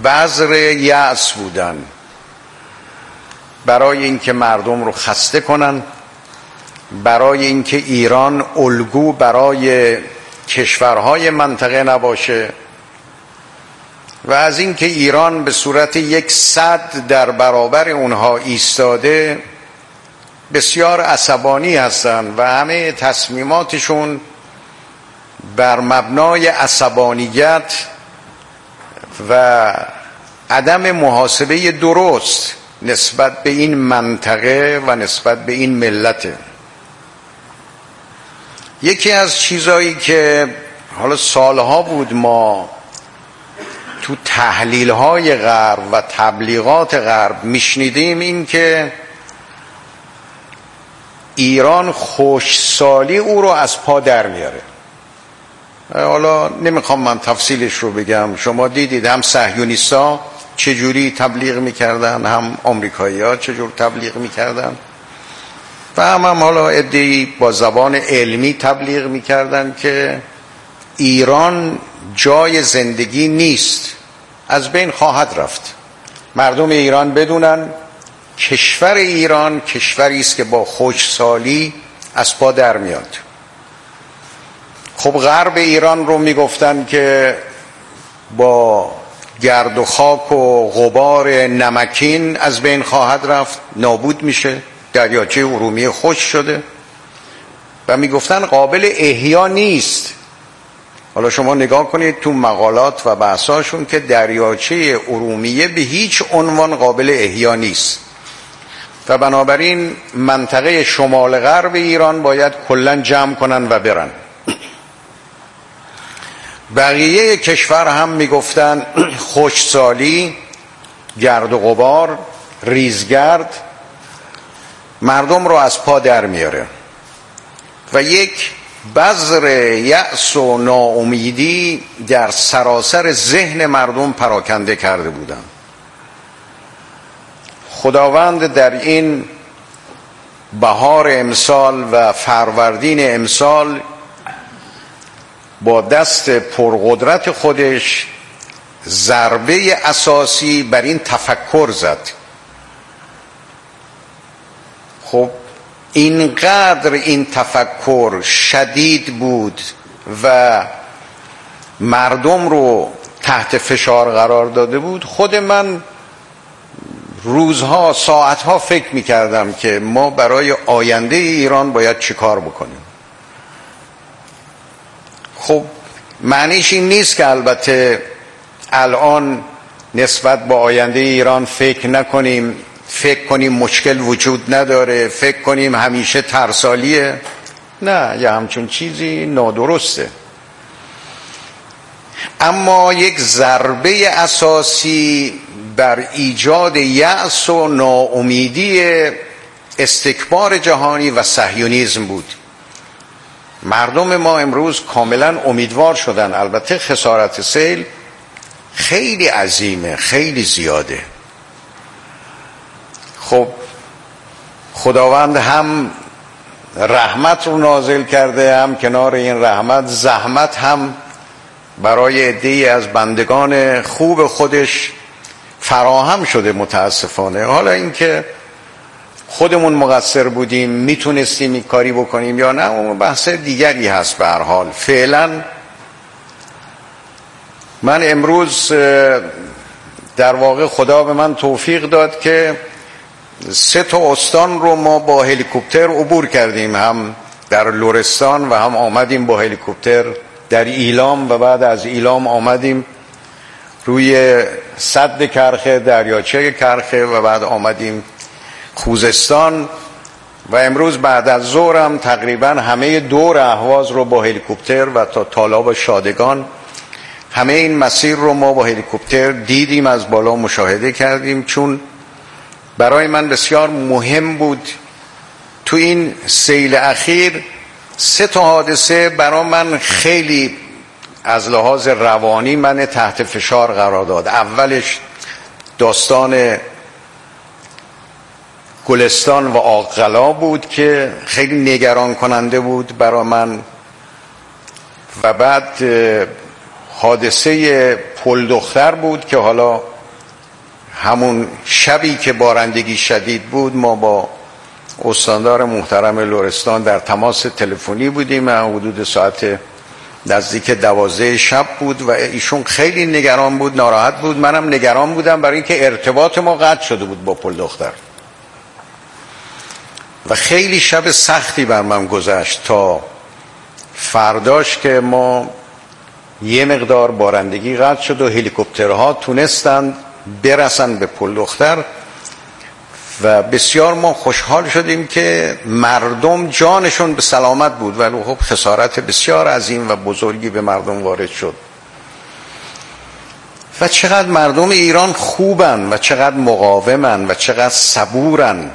بذر یأس بودن برای اینکه مردم رو خسته کنن، برای اینکه ایران الگو برای کشورهای منطقه نباشه و از اینکه ایران به صورت یک سد در برابر اونها ایستاده بسیار عصبانی هستند و همه تصمیماتشون بر مبنای عصبانیت و عدم محاسبه درست نسبت به این منطقه و نسبت به این ملته. یکی از چیزایی که حالا سالها بود ما تو تحلیل‌های غرب و تبلیغات غرب میشنیدیم این که ایران خشکسالی او رو از پا در میاره. حالا نمیخوام من تفصیلش رو بگم، شما دیدید هم صهیونیست‌ها چجوری تبلیغ میکردن، هم آمریکایی‌ها چجور تبلیغ میکردن و هم حالا عده‌ای با زبان علمی تبلیغ میکردن که ایران جای زندگی نیست، از بین خواهد رفت. مردم ایران بدونن کشور ایران کشوری است که با خشکسالی از پا در میاد. خب غرب ایران رو میگفتن که با گرد و خاک و غبار نمکین از بین خواهد رفت، نابود میشه، دریاچه ارومیه خشک شده و میگفتن قابل احیا نیست. حالا شما نگاه کنید تو مقالات و بحثاشون که دریاچه ارومیه به هیچ عنوان قابل احیا نیست و بنابراین منطقه شمال غرب ایران باید کلاً جمع کنن و برن. بقیه کشور هم میگفتن خشکسالی، گرد و غبار، ریزگرد مردم رو از پا در میاره و یک بذر یأس و ناامیدی در سراسر ذهن مردم پراکنده کرده بودن. خداوند در این بهار امسال و فروردین امسال با دست پرقدرت خودش ضربه اساسی بر این تفکر زد. خب اینقدر این تفکر شدید بود و مردم رو تحت فشار قرار داده بود، خود من روزها ساعتها فکر میکردم که ما برای آینده ایران باید چی کار بکنیم. خب معنیش این نیست که البته الان نسبت با آینده ایران فکر نکنیم، فکر کنیم مشکل وجود نداره، فکر کنیم همیشه ترسالیه. نه، یه همچون چیزی نادرسته. اما یک ضربه اساسی بر ایجاد یأس و ناامیدی استکبار جهانی و صهیونیسم بود. مردم ما امروز کاملا امیدوار شدن. البته خسارت سیل خیلی عظیمه، خیلی زیاده. خب خداوند هم رحمت رو نازل کرده، هم کنار این رحمت زحمت هم برای عده‌ای از بندگان خوب خودش فراهم شده متاسفانه. حالا اینکه خودمون مقصر بودیم، میتونستیم این کاری بکنیم یا نه، اون بحث دیگری هست. به هر حال فعلا من امروز در واقع خدا به من توفیق داد که 3 استان رو ما با هلیکوپتر عبور کردیم، هم در لرستان و هم آمدیم با هلیکوپتر در ایلام و بعد از ایلام آمدیم روی سد کرخه، دریاچه کرخه و بعد آمدیم خوزستان و امروز بعد از ظهر هم تقریبا همه دور اهواز رو با هلیکوپتر و تا تالاب شادگان همه این مسیر رو ما با هلیکوپتر دیدیم، از بالا مشاهده کردیم. چون برای من بسیار مهم بود تو این سیل اخیر 3 حادثه برای من خیلی از لحاظ روانی من تحت فشار قرار داد. اولش داستان گلستان و آقلا بود که خیلی نگران کننده بود برای من و بعد حادثه پل دختر بود که حالا همون شبی که بارندگی شدید بود ما با استاندار محترم لرستان در تماس تلفنی بودیم. حدود ساعت نزدیک 12 شب بود و ایشون خیلی نگران بود، ناراحت بود. منم نگران بودم برای اینکه ارتباط ما قطع شده بود با پل دختر و خیلی شب سختی بر من گذشت تا فرداش که ما یه مقدار بارندگی قطع شد و هلیکوپترها تونستند برسن به پل دختر و بسیار ما خوشحال شدیم که مردم جانشون به سلامت بود، ولی خب خسارت بسیار عظیم و بزرگی به مردم وارد شد. و چقدر مردم ایران خوبن و چقدر مقاومن و چقدر صبورن.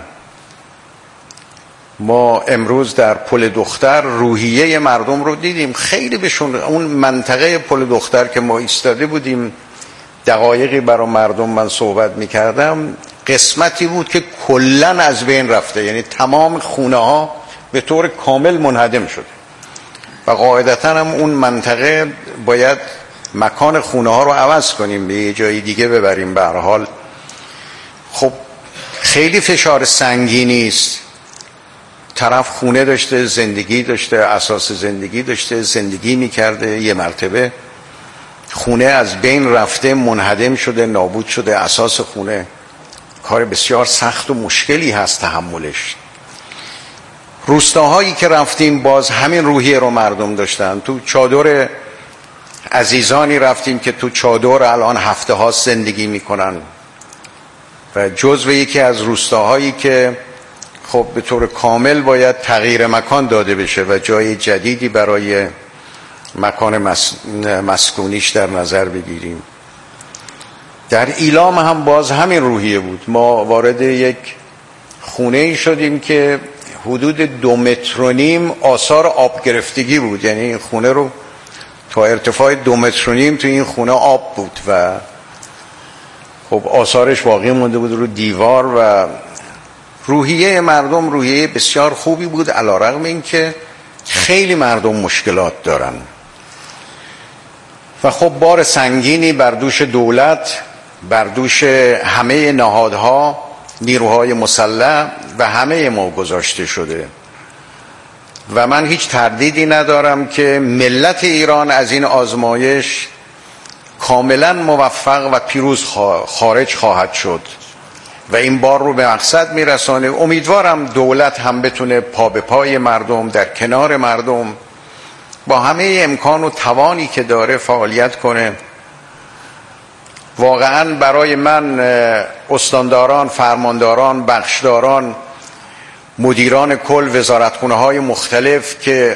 ما امروز در پل دختر روحیه مردم رو دیدیم، خیلی بهشون اون منطقه پل دختر که ما ایستاده بودیم دقایقی برای مردم من صحبت میکردم، قسمتی بود که کلن از بین رفته، یعنی تمام خونه ها به طور کامل منهدم شده و قاعدتا هم اون منطقه باید مکان خونه ها رو عوض کنیم، به یه جای دیگه ببریم. به هر حال خب خیلی فشار سنگینی است. طرف خونه داشته، زندگی داشته، اساس زندگی داشته، زندگی میکرده، یه مرتبه خونه از بین رفته، منهدم شده، نابود شده. اساس خونه کار بسیار سخت و مشکلی هست تحملش. روستاهایی که رفتیم باز همین روحیه رو مردم داشتن. تو چادر عزیزانی رفتیم که تو چادر الان هفته ها زندگی میکنن و جزو یکی از روستاهایی که خب به طور کامل باید تغییر مکان داده بشه و جای جدیدی برای مکان مسکونیش در نظر بگیریم. در ایلام هم باز همین روحیه بود. ما وارد یک خونه ای شدیم که حدود 2.5 متر آثار آب گرفتگی بود، یعنی این خونه رو تا ارتفاع 2.5 متر تو این خونه آب بود و خب آثارش باقی مونده بود رو دیوار و روحیه مردم روحیه بسیار خوبی بود، علیرغم اینکه خیلی مردم مشکلات دارن و خب بار سنگینی بر دوش دولت، بر دوش همه نهادها، نیروهای مسلح و همه ما گذاشته شده و من هیچ تردیدی ندارم که ملت ایران از این آزمایش کاملا موفق و پیروز خارج خواهد شد و این بار رو به مقصد میرسانه. امیدوارم دولت هم بتونه پا به پای مردم، در کنار مردم با همه امکان و توانی که داره فعالیت کنه. واقعا برای من استانداران، فرمانداران، بخشداران، مدیران کل وزارتخونه های مختلف که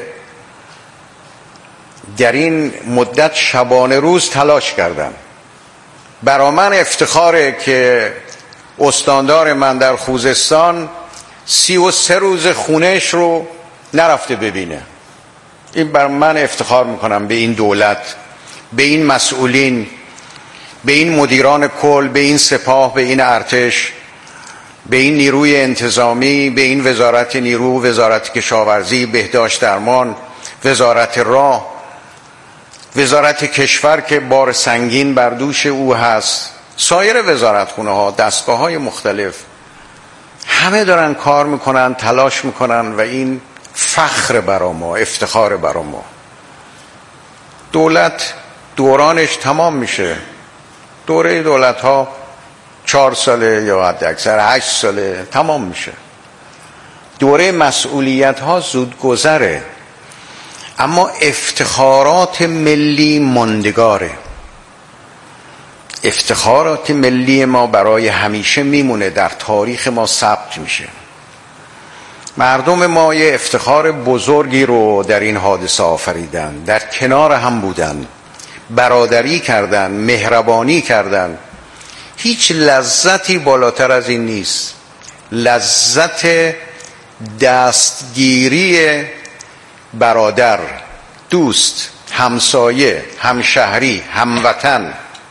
در این مدت شبانه روز تلاش کردن، برای من افتخاره که استاندار من در خوزستان 33 روز خونهش رو نرفته ببینه. این بر من افتخار میکنم به این دولت، به این مسئولین، به این مدیران کل، به این سپاه، به این ارتش، به این نیروی انتظامی، به این وزارت نیرو، وزارت کشاورزی، بهداشت درمان، وزارت راه، وزارت کشور که بار سنگین بر دوش او هست، سایر وزارتخونه ها، دستگاه های مختلف، همه دارن کار میکنن، تلاش میکنن و این فخر برا ما، افتخار برا ما. دولت دورانش تمام میشه. دوره دولت ها 4 ساله یا حد اکثر 8 ساله تمام میشه. دوره مسئولیت ها زود گذره، اما افتخارات ملی ماندگاره. افتخارات ملی ما برای همیشه میمونه، در تاریخ ما ثبت میشه. مردم ما یه افتخار بزرگی رو در این حادثه آفریدن، در کنار هم بودن، برادری کردن، مهربانی کردن. هیچ لذتی بالاتر از این نیست. لذت دستگیری برادر، دوست، همسایه، همشهری، هموطن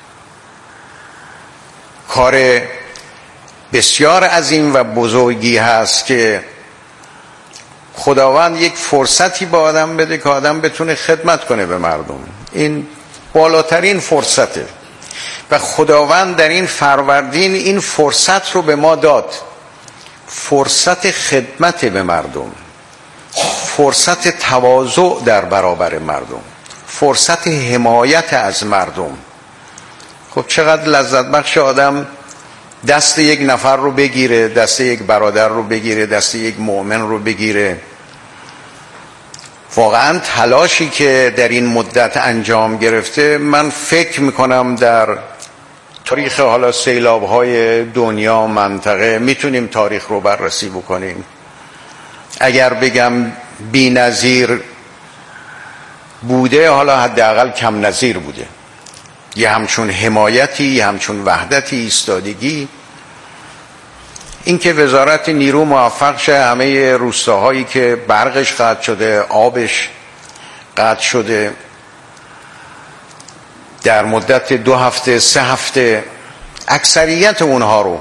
کار بسیار عظیم و بزرگی هست که خداوند یک فرصتی به آدم بده که آدم بتونه خدمت کنه به مردم. این بالاترین فرصته و خداوند در این فروردین این فرصت رو به ما داد، فرصت خدمت به مردم، فرصت تواضع در برابر مردم، فرصت حمایت از مردم. خب چقدر لذت بخش آدم دست یک نفر رو بگیره، دست یک برادر رو بگیره، دست یک مؤمن رو بگیره. واقعا تلاشی که در این مدت انجام گرفته، من فکر میکنم در تاریخ حالا سیلاب‌های دنیا منطقه میتونیم تاریخ رو بررسی بکنیم. اگر بگم بی‌نظیر بوده، حالا حداقل کم نظیر بوده. یه همچون حمایتی، یه همچون وحدتی، ایستادگی. این که وزارت نیرو موفق شه همه روستاهایی که برقش قطع شده، آبش قطع شده، در مدت 2 هفته 3 هفته اکثریت اونها رو،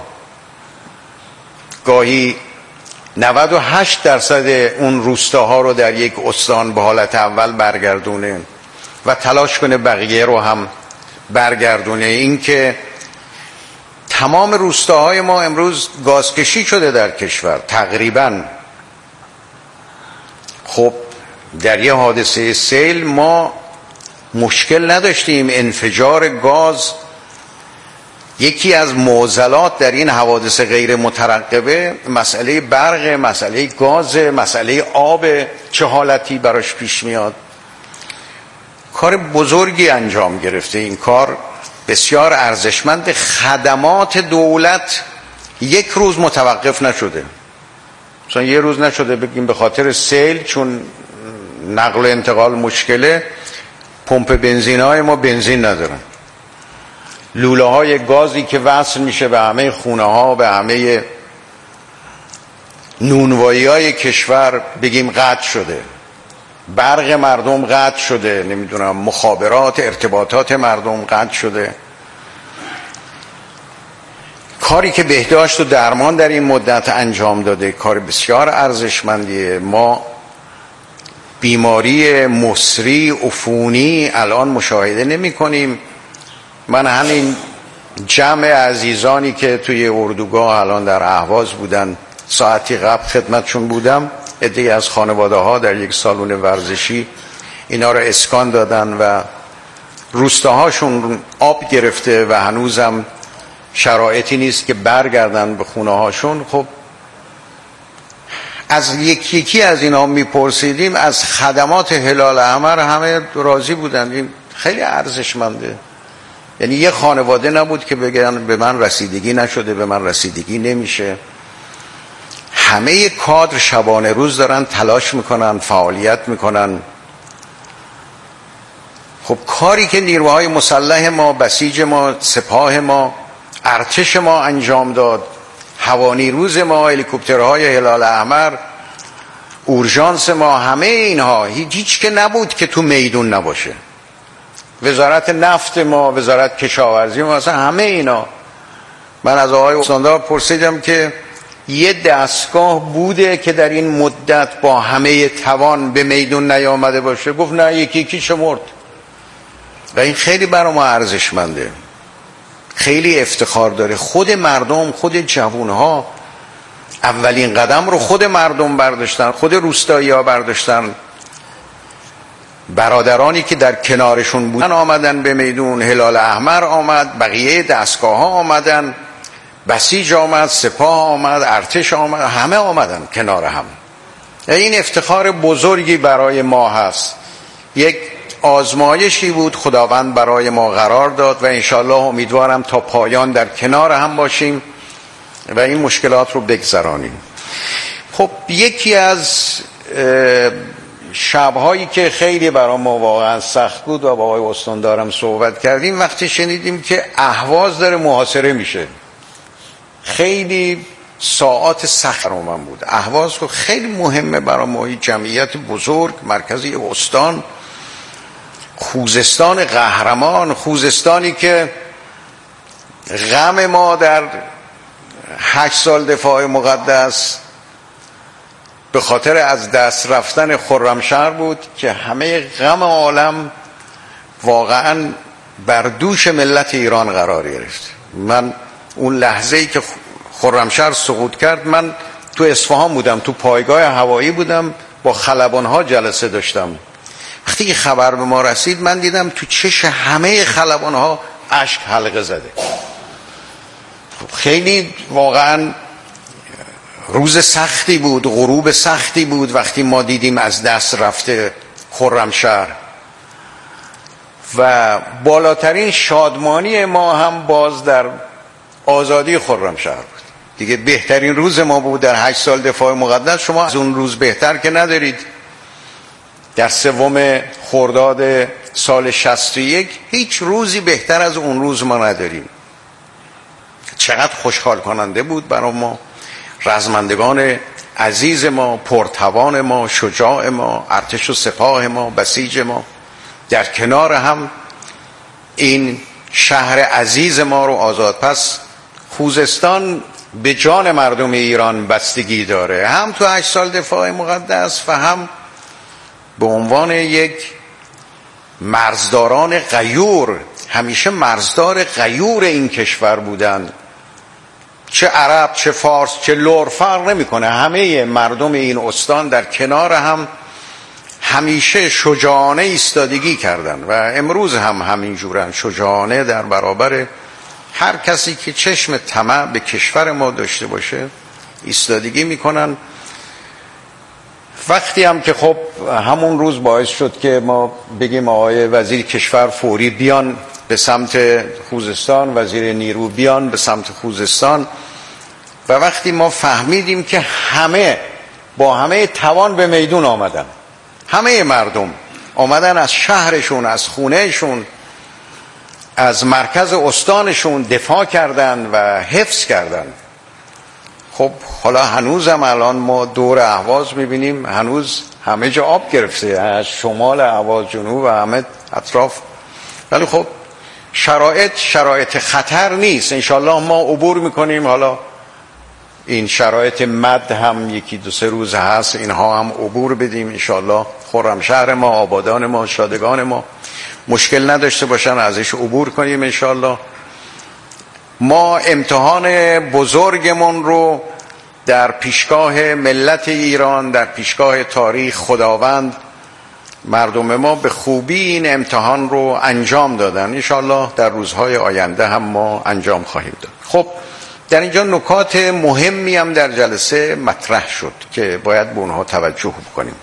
گاهی 98% اون روستاها رو در یک استان به حالت اول برگردونه و تلاش کنه بقیه رو هم برگردونه. این که تمام روستاهای ما امروز گازکشی شده در کشور تقریبا. خب در یه حادثه سیل ما مشکل نداشتیم. انفجار گاز یکی از معضلات در این حوادث غیر مترقبه مسئله برق، مسئله گاز، مسئله آب چه حالتی براش پیش میاد. کار بزرگی انجام گرفته. این کار بسیار ارزشمند. خدمات دولت یک روز متوقف نشده. مثلا یه روز نشده بگیم به خاطر سیل چون نقل و انتقال مشکله پمپ بنزین‌های ما بنزین ندارن، لوله های گازی که وصل میشه به همه خونه ها، به همه نونوایی های کشور بگیم قطع شده، برق مردم قطع شده، نمیدونم مخابرات ارتباطات مردم قطع شده. کاری که بهداشت و درمان در این مدت انجام داده کار بسیار ارزشمندیه. ما بیماری مصری عفونی الان مشاهده نمی کنیم. من همین جمع عزیزانی که توی اردوگاه الان در اهواز بودن ساعتی قبل خدمتشون بودم، عده‌ای از خانواده ها در یک سالن ورزشی اینا رو اسکان دادن و روستاهاشون آب گرفته و هنوزم شرایطی نیست که برگردن به خونه هاشون. خب از یکی از اینا میپرسیدیم، از خدمات هلال احمر همه راضی بودن. این خیلی ارزشمنده. یعنی یه خانواده نبود که بگن به من رسیدگی نشده، به من رسیدگی نمیشه. همه کادر شبانه روز دارن تلاش میکنن، فعالیت میکنن. خب کاری که نیروهای مسلح ما، بسیج ما، سپاه ما، ارتش ما انجام داد، هوانیروز ما، هلیکوپترهای هلال احمر، اورژانس ما، همه اینها هیچ که نبود که تو میدون نباشه. وزارت نفت ما، وزارت کشاورزی ما، اصلا همه اینا. من از آقای استاندار پرسیدم که یه دستگاه بوده که در این مدت با همه توان به میدون نیامده باشه؟ گفت نه، یکی شمرد. و این خیلی برای ما ارزشمنده، خیلی افتخار داره. خود مردم، خود جوانها اولین قدم رو خود مردم برداشتن، خود روستایی ها برداشتن. برادرانی که در کنارشون بودن آمدن به میدون، هلال احمر آمد، بقیه دستگاه ها آمدن، بسیج آمد، سپاه آمد، ارتش آمد، همه آمدن کنار هم. این افتخار بزرگی برای ما هست. یک آزمایشی بود خداوند برای ما قرار داد و انشالله امیدوارم تا پایان در کنار هم باشیم و این مشکلات رو بگذرانیم. خب یکی از شب‌هایی که خیلی برای ما واقعا سخت بود و با آقای استاندارم صحبت کردیم، وقتی شنیدیم که اهواز داره محاصره میشه. خیلی ساعات سخت رو من بود. اهواز که خیلی مهمه برای ما، جمعیت بزرگ، مرکزی استان، خوزستان قهرمان، خوزستانی که غم ما در 8 سال دفاع مقدس به خاطر از دست رفتن خرمشهر بود که همه غم عالم واقعا بر دوش ملت ایران قرار گرفت. من اون لحظه‌ای که خرمشهر سقوط کرد، من تو اصفهان بودم، تو پایگاه هوایی بودم، با خلبان‌ها جلسه داشتم. وقتی که خبر به ما رسید، من دیدم تو چش همه خلبان‌ها اشک حلقه زده. خیلی واقعا روز سختی بود، غروب سختی بود وقتی ما دیدیم از دست رفته خرمشهر. و بالاترین شادمانی ما هم باز در آزادی خرمشهر بود. دیگه بهترین روز ما بود در 8 سال دفاع مقدس. شما از اون روز بهتر که ندارید. در 3 خرداد سال 61 هیچ روزی بهتر از اون روز ما نداریم. چقدر خوشحال کننده بود برای ما، رزمندگان عزیز ما، پرتوان ما، شجاع ما، ارتش و سپاه ما، بسیج ما، در کنار هم این شهر عزیز ما رو آزاد. پس خوزستان به جان مردم ایران بستگی داره، هم تو 8 سال دفاع مقدس و هم به عنوان یک مرزداران غیور. همیشه مرزدار غیور این کشور بودن، چه عرب، چه فارس، چه لور، فرق نمیکنه. همه مردم این استان در کنار هم همیشه شجاعانه ایستادگی کردن و امروز هم همینجورن، شجاعانه در برابر هر کسی که چشم طمع به کشور ما داشته باشه ایستادگی میکنن. وقتی هم که خب همون روز باعث شد که ما بگیم آقای وزیر کشور فوری بیان به سمت خوزستان، وزیر نیرو بیان به سمت خوزستان، و وقتی ما فهمیدیم که همه با همه توان به میدون آمدن، همه مردم آمدن از شهرشون، از خونهشون، از مرکز استانشون دفاع کردن و حفظ کردن. خب حالا هنوزم الان ما دور اهواز میبینیم، هنوز همه جا آب گرفته، از شمال اهواز، جنوب و همه اطراف. ولی خب شرایط خطر نیست. انشالله ما عبور میکنیم. حالا این شرایط مد هم 1-2 روز هست، اینها هم عبور بدیم. انشالله خرمشهر ما، آبادان ما، شادگان ما مشکل نداشته باشن، ازش عبور کنیم انشالله. ما امتحان بزرگمون رو در پیشگاه ملت ایران، در پیشگاه تاریخ خداوند، مردم ما به خوبی این امتحان رو انجام دادن. انشالله در روزهای آینده هم ما انجام خواهیم داد. خب در اینجا نکات مهمی هم در جلسه مطرح شد که باید به اونها توجه بکنیم.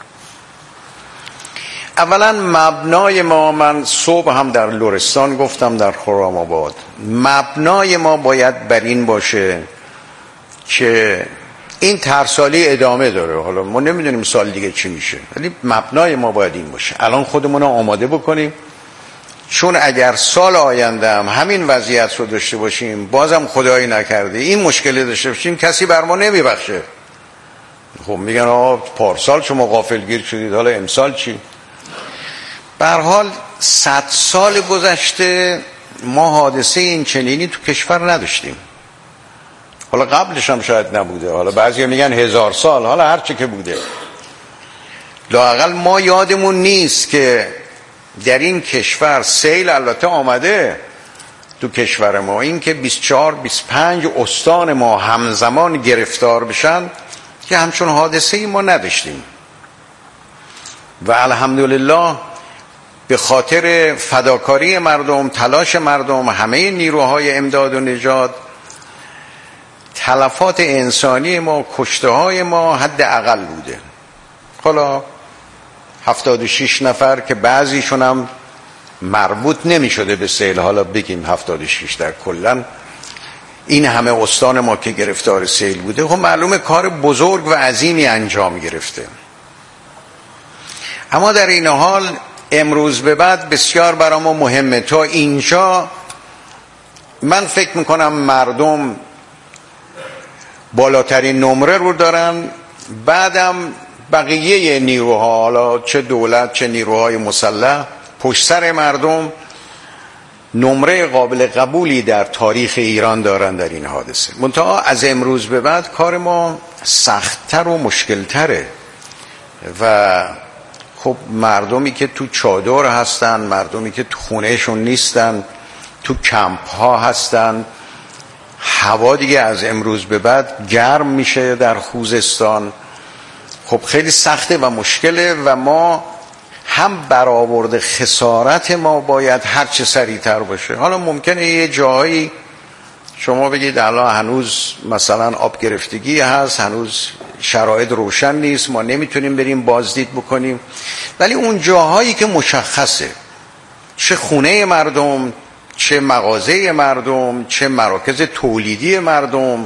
اولا مبنای ما، من صبح هم در لرستان گفتم، در خرم آباد، مبنای ما باید بر این باشه که این ترسالی ادامه داره. حالا ما نمیدونیم سال دیگه چی میشه، ولی مبنای ما باید این باشه. الان خودمون رو آماده بکنیم، چون اگر سال آینده هم همین وضعیت رو داشته باشیم، بازم خدایی نکرده این مشکلی داشته باشیم، کسی بر ما نمیبخشه. خب میگن آقا پارسال شما غافلگیر شدید، حالا امسال چی؟ به هر حال 100 سال گذشته ما حادثه این چنینی تو کشور نداشتیم. حالا قبلش هم شاید نبوده، حالا بعضی میگن 1000 سال، حالا هر چی که بوده. لااقل ما یادمون نیست که در این کشور سیل البته آمده تو کشور ما، این که 24-25 استان ما همزمان گرفتار بشن که همچون حادثه ای ما نداشتیم. و الحمدلله به خاطر فداکاری مردم، تلاش مردم، همه نیروهای امداد و نجات، تلفات انسانی ما، کشته های ما حد اقل بوده. حالا 76 نفر که بعضیشون هم مربوط نمی شده به سیل، حالا بگیم 76 در کلن این همه استان ما که گرفتار سیل بوده. خب معلومه کار بزرگ و عظیمی انجام گرفته. اما در این حال امروز به بعد بسیار برای ما مهمه. تا اینجا من فکر میکنم مردم بالاترین نمره رو دارن، بعدم بقیه نیروها، حالا چه دولت چه نیروهای مسلح، پشت سر مردم نمره قابل قبولی در تاریخ ایران دارن در این حادثه. منتها از امروز به بعد کار ما سخت‌تر و مشکل‌تره و خب مردمی که تو چادر هستن، مردمی که تو خونهشون نیستن، تو کمپ ها هستن، هوا دیگه از امروز به بعد گرم میشه در خوزستان، خب خیلی سخته و مشکله و ما هم برآورد خسارت ما باید هر چه سریعتر باشه. حالا ممکنه یه جایی شما بگید الان هنوز مثلا آب گرفتگی هست، هنوز شرایط روشن نیست، ما نمیتونیم بریم بازدید بکنیم، ولی اون جاهایی که مشخصه، چه خونه مردم، چه مغازه مردم، چه مراکز تولیدی مردم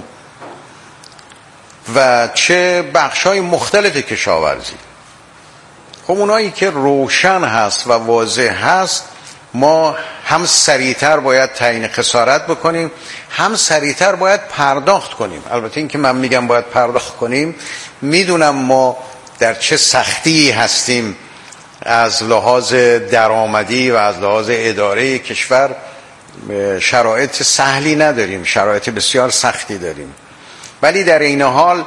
و چه بخش‌های مختلف کشاورزی، خب اونایی که روشن هست و واضح هست، ما هم سریعتر باید تعیین خسارت بکنیم، هم سریعتر باید پرداخت کنیم. البته این که من میگم باید پرداخت کنیم، میدونم ما در چه سختی هستیم، از لحاظ درآمدی و از لحاظ اداره کشور شرایط سهلی نداریم، شرایط بسیار سختی داریم، ولی در این حال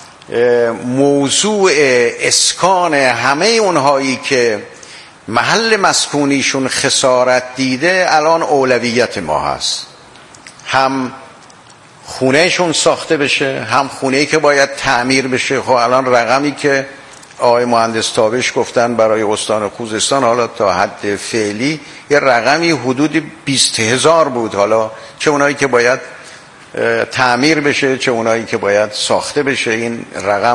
موضوع اسکان همه اونهایی که محل مسکونیشون خسارت دیده الان اولویت ما هست. هم خونهشون ساخته بشه، هم خونه‌ای که باید تعمیر بشه. خب الان رقمی که آقای مهندس تابش گفتن برای استان خوزستان، حالا تا حد فعلی یه رقمی حدود 20,000 بود، حالا چه اونایی که باید تعمیر بشه چه اونایی که باید ساخته بشه. این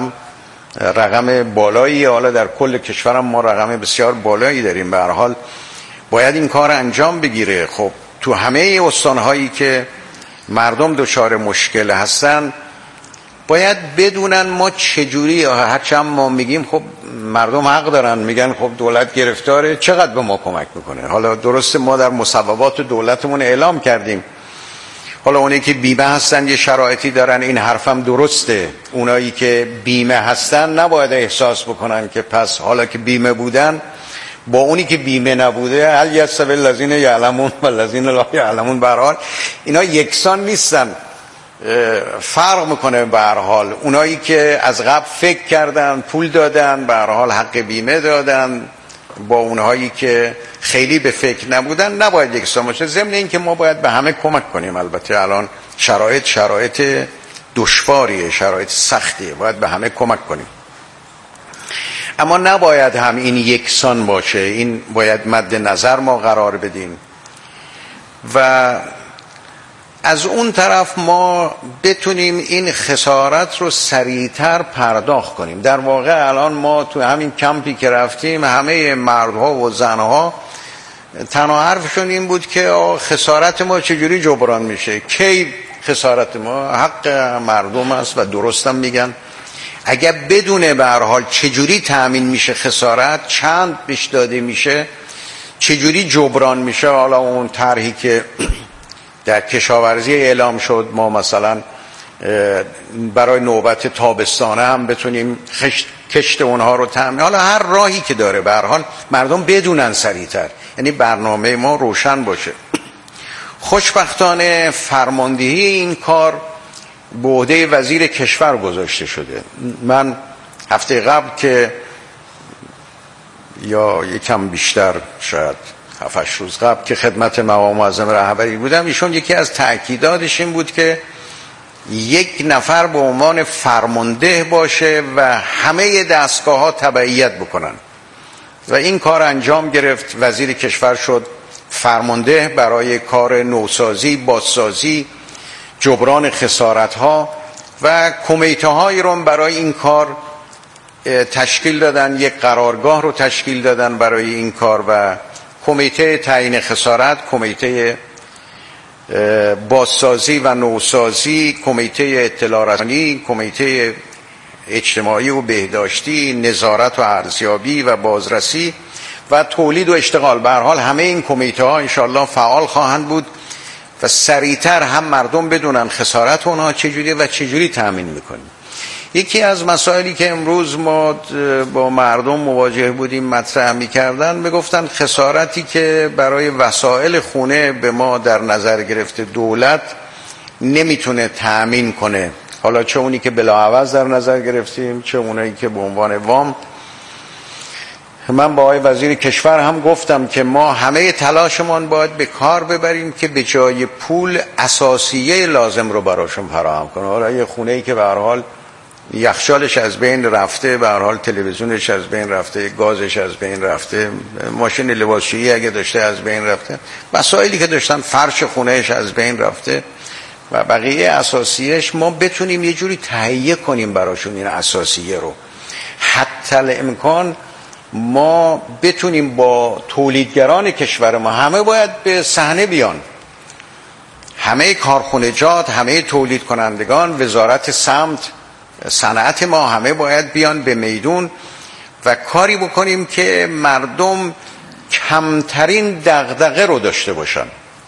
رقم بالایی، حالا در کل کشورم ما رقم بسیار بالایی داریم. به هر حال باید این کار انجام بگیره. خب تو همه استانهایی که مردم دچار مشکل هستن باید بدونن ما چجوری، هرچند ما میگیم خب مردم حق دارن، میگن خب دولت گرفتاره، چقدر به ما کمک میکنه. حالا درسته ما در مصوبات دولتمون اعلام کردیم، حالا اونایی که بیمه هستن یه شرایطی دارن، این حرفم درسته، اونایی که بیمه هستن نباید احساس بکنن که پس حالا که بیمه بودن با اونی که بیمه نبوده هل یستوی الذین یعلمون و الذین لا یعلمون. به هر حال اینا یکسان نیستن، فرق میکنه. به هر حال اونایی که از قبل فکر کردن، پول دادن، به هر حال حق بیمه دادن، با اونهایی که خیلی به فکر نبودن نباید یکسان باشه. ضمن این که ما باید به همه کمک کنیم. البته الان شرایط دشواریه، شرایط سختیه، باید به همه کمک کنیم، اما نباید هم این یکسان باشه. این باید مد نظر ما قرار بدیم و از اون طرف ما بتونیم این خسارت رو سریعتر پرداخت کنیم. در واقع الان ما تو همین کمپی که رفتیم همه مردها و زنها تنها حرفشون این بود که خسارت ما چجوری جبران میشه، کی خسارت ما، حق مردم است و درستم میگن. اگر بدونه به هر حال چجوری تأمین میشه خسارت، چند بهش داده میشه، چجوری جبران میشه. حالا اون طرحی که در کشاورزی اعلام شد، ما مثلا برای نوبت تابستانه هم بتونیم کشت اونها رو تأمین، حالا هر راهی که داره، به هر حال مردم بدونن سریعتر، یعنی برنامه ما روشن باشه. خوشبختانه فرماندهی این کار به عهده وزیر کشور گذاشته شده. من هفته قبل که یا یکم بیشتر، شاید 7-8 روز قبل که خدمت مقام معظم رهبری بودم، ایشون یکی از تأکیداتش این بود که یک نفر به عنوان فرمانده باشه و همه دستگاه ها تبعیت بکنن و این کار انجام گرفت. وزیر کشور شد فرمانده برای کار نوسازی، بازسازی، جبران خسارت ها و کمیته هایی رو برای این کار تشکیل دادن، یک قرارگاه رو تشکیل دادن برای این کار و کمیته تعیین خسارت، کمیته بازسازی و نوسازی، کمیته اطلاع رسانی، کمیته اجتماعی و بهداشتی، نظارت و ارزیابی و بازرسی و تولید و اشتغال. به هر حال همه این کمیته ها انشاءالله فعال خواهند بود و سریعتر هم مردم بدونن خسارت اونها چجوریه و چجوری تأمین میکنیم. یکی از مسائلی که امروز ما با مردم مواجه بودیم مطرح میکردن، میگفتن خسارتی که برای وسایل خونه به ما در نظر گرفته دولت نمیتونه تأمین کنه، حالا چه اونی که بلاعوض در نظر گرفتیم چه اونایی که به عنوان وام، من با آقای وزیر کشور هم گفتم که ما همه تلاشمان باید به کار ببریم که به جای پول اساسیه لازم رو براشون فراهم کنه. حالا یه خونه‌ای که به هر حال یخچالش از بین رفته، به هر حال تلویزیونش از بین رفته، گازش از بین رفته، ماشین لباسشویی اگه داشته از بین رفته، مسائلی که داشتن، فرش خونهش از بین رفته و بقیه اساسیش ما بتونیم یه جوری تهیه کنیم براشون این اساسیه رو. حتی الامکان ما بتونیم با تولیدگران کشور ما، همه باید به صحنه بیان، همه کارخانجات، همه تولید کنندگان، وزارت سمت، صنعت ما، همه باید بیان به میدون و کاری بکنیم که مردم کمترین دغدغه رو داشته باشن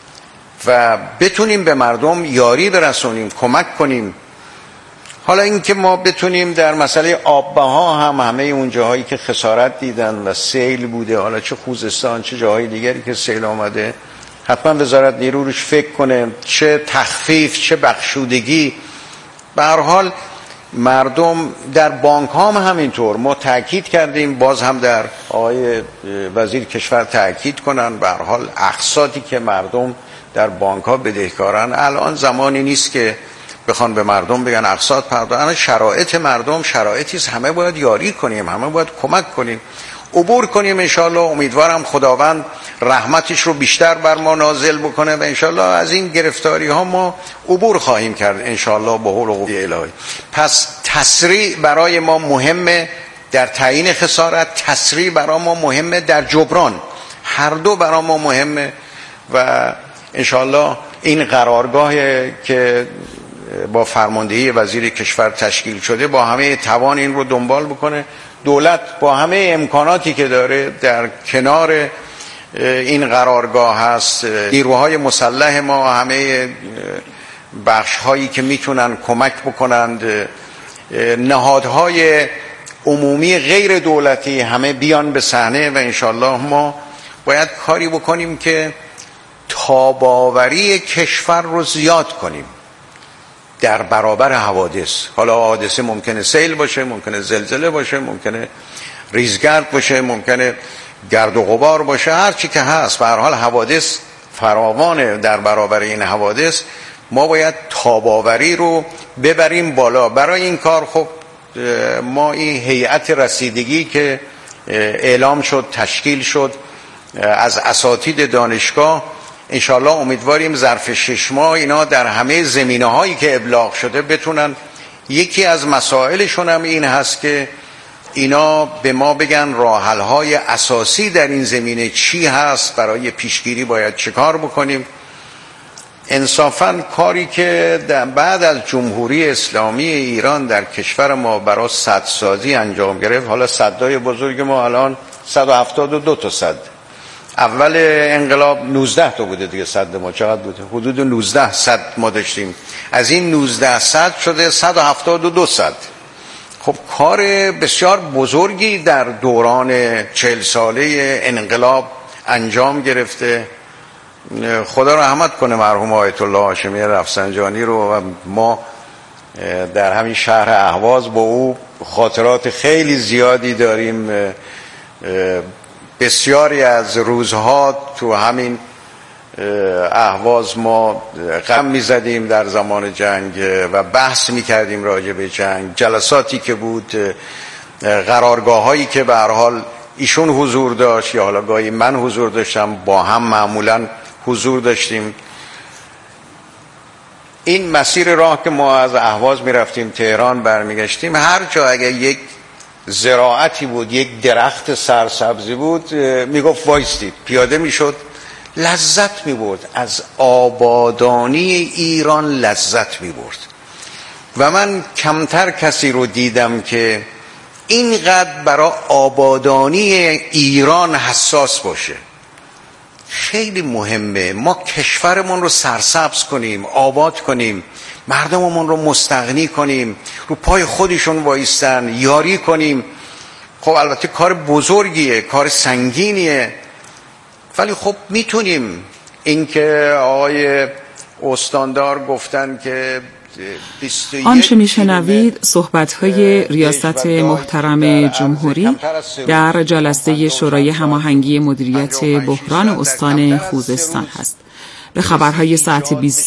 و بتونیم به مردم یاری برسونیم، کمک کنیم. حالا اینکه ما بتونیم در مسئله آب‌بها هم همه اون جاهایی که خسارت دیدن و سیل بوده، حالا چه خوزستان چه جاهای دیگری که سیل آمده، حتما وزارت نیرو روش فکر کنه، چه تخفیف چه بخشودگی. به هر حال مردم در بانک ها هم همینطور، ما تاکید کردیم، باز هم در آقای وزیر کشور تاکید کنن، به هر حال اقساطی که مردم در بانک ها بدهکارن، الان زمانی نیست که بخوان به مردم بگن اقساط پرداخت. شرایط مردم شرایطی است، همه باید یاری کنیم، همه باید کمک کنیم، عبور کنیم. انشالله امیدوارم خداوند رحمتش رو بیشتر بر ما نازل بکنه و انشالله از این گرفتاری ها ما عبور خواهیم کرد انشالله به حول و قوه الهی. پس تسریع برای ما مهمه در تعیین خسارت، تسریع برای ما مهمه در جبران، هر دو برای ما مهمه و انشالله این قرارگاه که با فرماندهی وزیر کشور تشکیل شده با همه توان این رو دنبال بکنه. دولت با همه امکاناتی که داره در کنار این قرارگاه هست، نیروهای مسلح ما، همه بخش هایی که میتونن کمک بکنند، نهادهای عمومی غیر دولتی، همه بیان به صحنه و انشالله ما باید کاری بکنیم که تاباوری کشور رو زیاد کنیم در برابر حوادث. حالا حادثه ممکنه سیل باشه، ممکنه زلزله باشه، ممکنه ریزگرد باشه، ممکنه گرد و غبار باشه، هر چی که هست، به هر حال حوادث فراوانه. در برابر این حوادث ما باید تاباوری رو ببریم بالا. برای این کار خب ما این هیئت رسیدگی که اعلام شد، تشکیل شد از اساتید دانشگاه، انشالله امیدواریم ظرف 6 ماه اینا در همه زمینه‌هایی که ابلاغ شده بتونن. یکی از مسائلشون هم این هست که اینا به ما بگن راه‌حل‌های اساسی در این زمینه چی هست، برای پیشگیری باید چه کار بکنیم. انصافاً کاری که بعد از جمهوری اسلامی ایران در کشور ما برای سدسازی انجام گرفت، حالا سدهای بزرگ ما الان 172 تا سد، اول انقلاب 19 تا بوده دیگه سد ما، چقدر بوده؟ حدود 19 سد ما داشتیم، از این 19 سد شده 172 سد. خب کار بسیار بزرگی در دوران 40 ساله انقلاب انجام گرفته. خدا رحمت کنه مرحوم آیت الله هاشمی رفسنجانی رو، و ما در همین شهر اهواز با او خاطرات خیلی زیادی داریم. بسیاری از روزها تو همین اهواز ما غم میزدیم در زمان جنگ و بحث میکردیم راجع به جنگ، جلساتی که بود، قرارگاه هایی که به هر حال ایشون حضور داشت یا حالا گاهی من حضور داشتم، با هم معمولا حضور داشتیم. این مسیر راه که ما از اهواز میرفتیم تهران برمیگشتیم، هر جا اگه یک زراعتی بود، یک درخت سرسبزی بود، میگفت وایستید، پیاده میشد، لذت میبرد از آبادانی ایران، لذت میبرد. و من کمتر کسی رو دیدم که اینقدر برای آبادانی ایران حساس باشه. خیلی مهمه ما کشورمون رو سرسبز کنیم، آباد کنیم، مردممون رو مستغنی کنیم، رو پای خودشون وایستن، یاری کنیم. خب البته کار بزرگیه، کار سنگینیه، ولی خب میتونیم. اینکه آقای استاندار گفتن که آنچه میشنوید صحبت‌های ریاست محترم جمهوری در جلسه شورای هماهنگی مدیریت بحران استان خوزستان است. به خبرهای ساعت 20